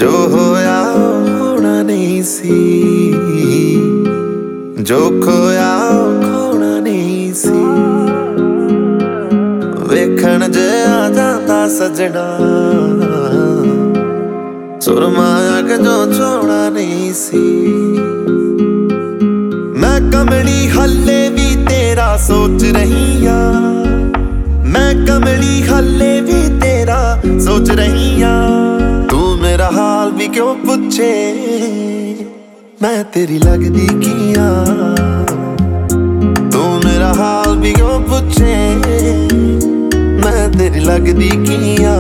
जो होया होना नहीं सी, जो खोया खोना नहीं सी। वेखण जे आ जांदा सजना, सुरमाया के जो छोड़ा नहीं सी। मैं कमली हले भी तेरा सोच रही आ, मैं कमली हले भी तेरा सोच रही आ। तू मेरा हाल भी क्यों पूछे, मैं तेरी लगदी किया। तू मेरा हाल भी क्यों पूछे, मैं तेरी लगदी किया।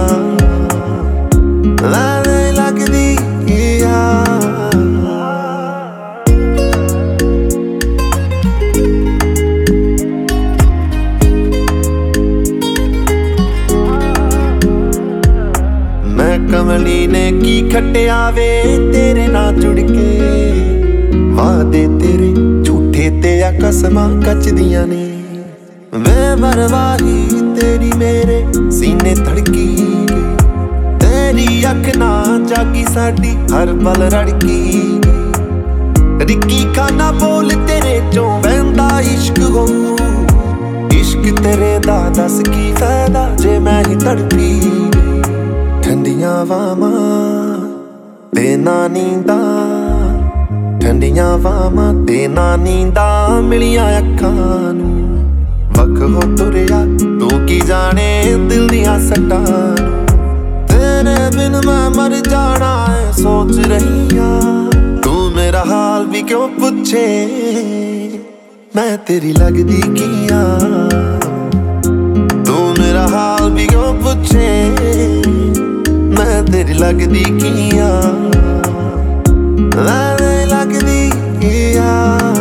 मैं तेरी लगदी किया। कमली ने की खटिया वे तेरे ना जुड़ के, वादे तेरे झूठे ते या कसमां कचदियां ने। वे मरवाही तेरी मेरे सीने धड़की, तेरी अख ना जागी साडी हर पल रड़की। रिक्की खाना बोल तेरे चों वहंदा इश्क हो, इश्क तेरे दा दस की फायदा जे मैं ही तड़पी। ठंडियां वावां ते ना नींदा, ठंडियां वावां ते ना नींदा मिलियां अखां नूं। वख हो तुरिया तू की जाने दिल दियां सट्टां नूं। तेरे बिन मैं मर जाना है सोच रही आ। तू मेरा हाल भी क्यों पूछे, मैं तेरी लगदी किया। तू मेरा हाल भी क्यों पूछे, मैं तेरी लगदी किया। मैं तेरी लगदी किया।